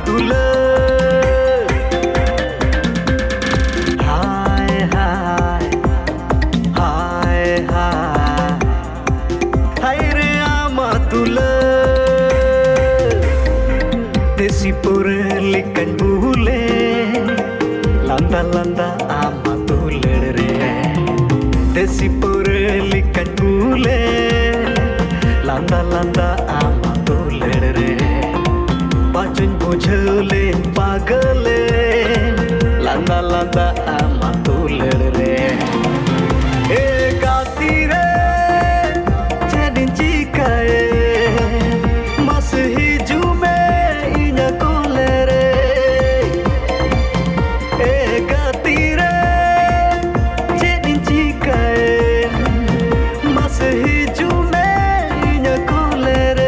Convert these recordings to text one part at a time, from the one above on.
तुला हाय हाय हाय हाय हाय रे आमा तुला देसी पुरलिकन बुले लंदा लंदा आमा तुला रे देसी पुरलिकन बुले लंदा लंदा आमा तुला रे बाजुन बुझले पागले लंदा लंदा आमा तुला रे ए गाती रे चेदिन चिकाए mas hijume inya kolere e gatire jedin chikae mas hijume inya kolere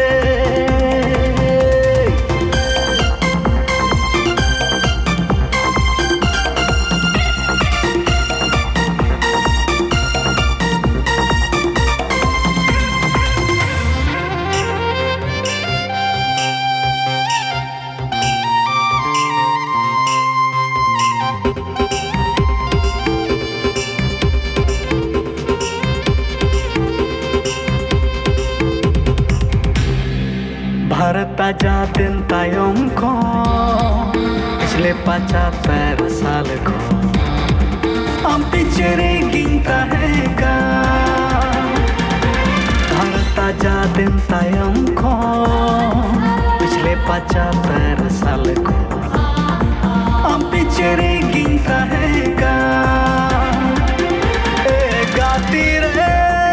Bharat आजादीन तायम को पिछले 75 साल को हम पीछे गिनता है का भारत आजादीन तायम को पिछले 75 साल को हम पीछे गिनता है का ए गाती रे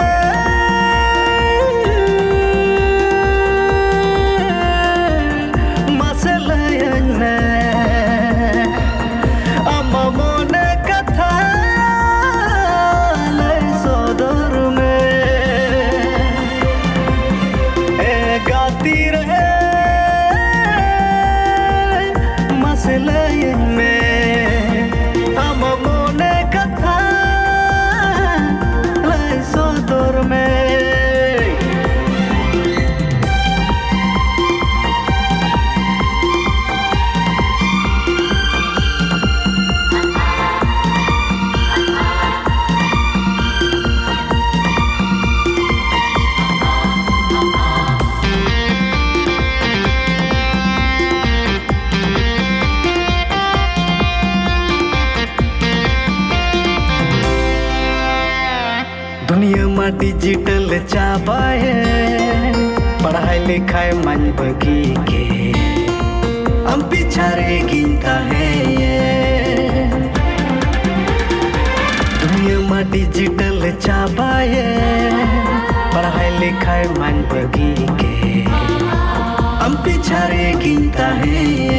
दुनिया में डिजिटल चाबाए पढ़ाई लिखाई मन बगी के हम पिछारे गिनता है ये दुनिया में डिजिटल चाबाए पढ़ाई लिखाई मन बगी के हम पिछारे गिनता है